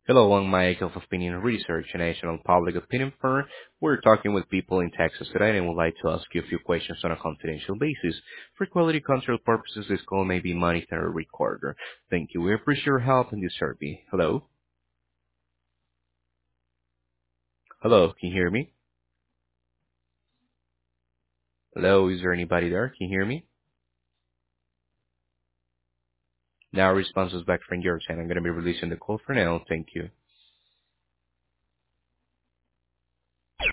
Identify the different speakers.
Speaker 1: Hello, I'm Mike of Opinion Research, a national public opinion firm. We're talking with people in Texas today and would like to ask you a few questions on a confidential basis. For quality control purposes, this call may be monitored or recorded. Thank you. We appreciate your help in this survey. Hello? Hello, can you hear me? Hello, is there anybody there? Can you hear me? Now response is back from your side. I'm going to be releasing the call for now. Thank you.